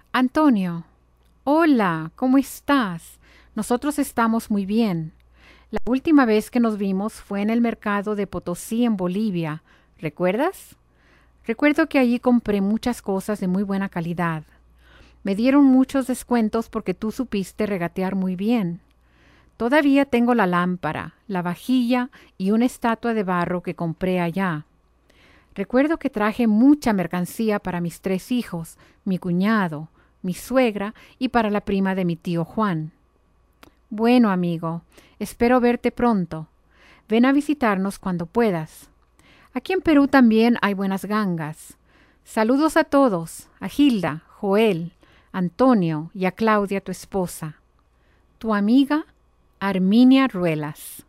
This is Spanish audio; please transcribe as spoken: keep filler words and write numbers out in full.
Antonio, hola, ¿cómo estás? Nosotros estamos muy bien. La última vez que nos vimos fue en el mercado de Potosí en Bolivia. ¿Recuerdas? Recuerdo que allí compré muchas cosas de muy buena calidad. Me dieron muchos descuentos porque tú supiste regatear muy bien. Todavía tengo la lámpara, la vajilla y una estatua de barro que compré allá. Recuerdo que traje mucha mercancía para mis tres hijos, mi cuñado, mi suegra y para la prima de mi tío Juan. Bueno, amigo, espero verte pronto. Ven a visitarnos cuando puedas. Aquí en Perú también hay buenas gangas. Saludos a todos, a Hilda, Joel, Antonio y a Claudia, tu esposa. Tu amiga, Arminia Ruelas.